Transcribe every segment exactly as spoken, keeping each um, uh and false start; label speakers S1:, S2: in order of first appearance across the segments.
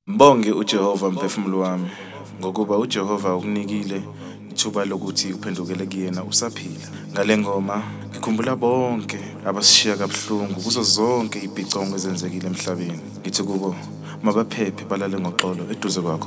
S1: Mbonge uJehova mphefumulo wami, ngokuba uJehova ukunikile ithuba lokuthi uphendukele kuyena usaphila. Ngale ngoma ngikhumbula bonke abasishiya kabuhlungu kuzo zonke ibhicongo ezenzekile emhlabeni. Ngithi kubo mabaphephe balale ngoxolo eduze kwakho.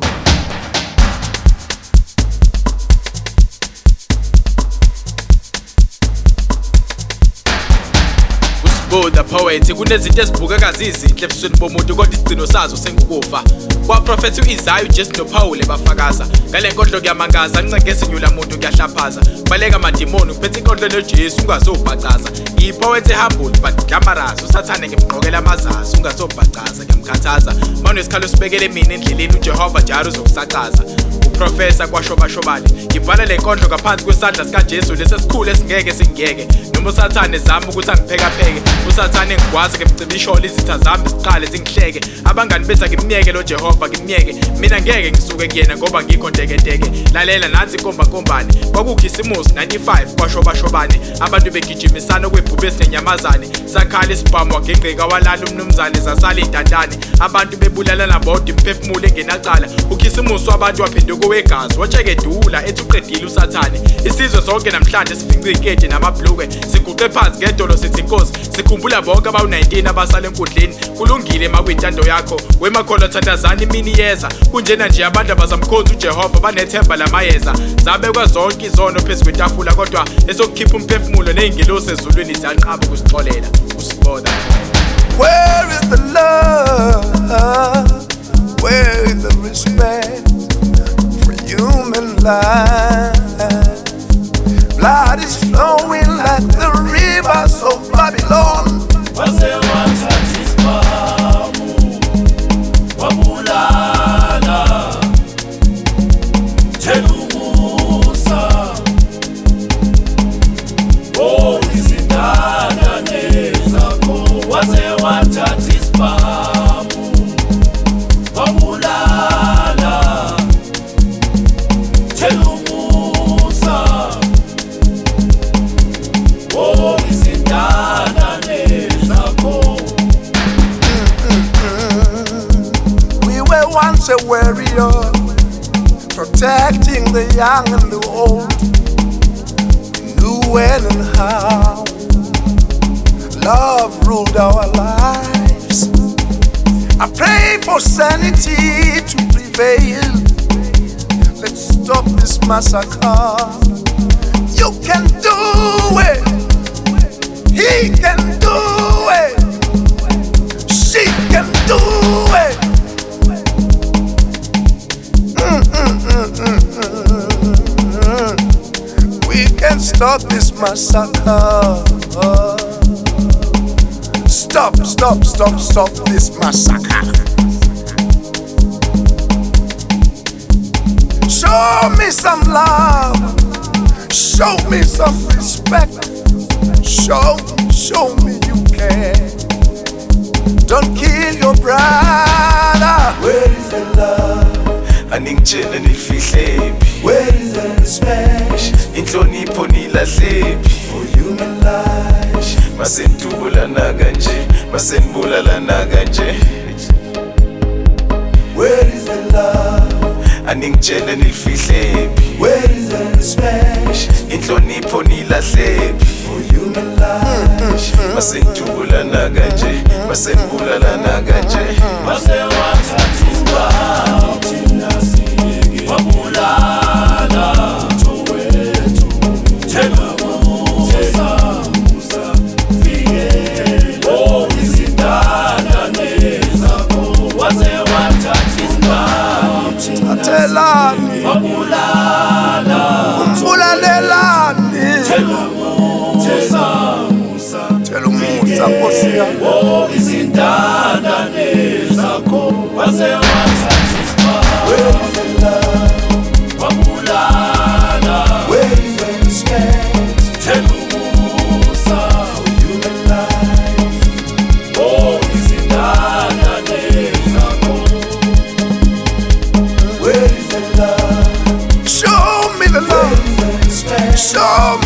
S2: The poet kunezinto ezibukekazi izinhle ebusweni bomuntu kodwa isigcino sazo sengukufa. Kwaprofethi u-Isaya uJesu noPawule bafakaza ngale nkondlo kuyamangaza ncengeza inyula muntu kuyahlaphaza baleka amadimoni uphethe inkondlo noJesu ungazobhacaza. Ipoet ehumble but glamorous usathane ngimqokela amazazi ungazobhacaza ngiyamkhathaza manje isikhalo sibekele mina endleleni uJehova njalo uzokusaqaza. Uprofessor kwashobashobane ngibhala le nkondlo ngaphansi kwesandla sikaJesu lesesikhulu esingeke singiyeke noma usathane zami ukuthi angipheka pheke usathane ngikwazi ngemcibisholo izitha zami siqale zingihleke abangani bethu ngimnyeke lo Jehova ngimnyeke mina ngeke ngisuke kuyena ngoba ngikho ntekenteke lalela nansi inkomba nkombane kwakukhisimusi ninety-five kwashobashobane abantu begijimisana kwebhubesi nenyamazane sakhala isibhamu wagengqika walala umnumzane zasala intandane abantu bebulalana bodwa imphefumulo engenacala ukhisimusi wabantu waphenduka wegazi watsheke dula ethi uqedile usathane isizwe sonke namhlanje sifinqe ikete namabhluke siguqe phansi ngedolo sithi inkosi sikhumbula bonke abawu nineteen abasala enkundleni kulungile makwintando yakho wemakhola thathazana imini yeza kunjena nje abantu abazamkhonza uJehova banethemba lamayeza zabe kwazonke izono phezulu kwetafula kodwa esokukhipha umphefumulo nezingelosi ezulwini ziyanqaba ukusixolela usiboda.
S3: Where is the love? Where is the respect for human life? Blood is flowing like the rivers of Babylon. Once a warrior, protecting the young and the old. We knew when and how love ruled our lives. I pray for sanity to prevail. Let's stop this massacre. You can do it. He can do it. She can do it. We can stop this massacre. Stop, stop, stop, stop this massacre. Show me some love. Show me some respect. Show, show me you care. Don't kill your brother.
S1: Where is the love? Aningitshela nilifihlephi.
S3: Where is the respect?
S1: Inhlonipho nilahlephi
S3: for human life?
S1: Masentubulana kanje, masenbulalana kanje.
S3: Where is the love?
S1: Aningitshela nilifihlephi.
S3: Where is the respect?
S1: Inhlonipho nilahlephi
S3: for human life?
S1: Masentubulana kanje, masenbulalana kanje.
S2: Masewathatha isibhamu
S3: Atelani, umbulalelani, tell umusa Nkosi yami.
S2: Oh izindana nezakho wasewathatha isibhamu.
S3: Where is the love?
S2: Wabulala.
S3: Where is the respect?
S2: Tell umusa
S3: for human life.
S2: Oh izindana nezakho.
S3: Where is the love? Show me the love. Show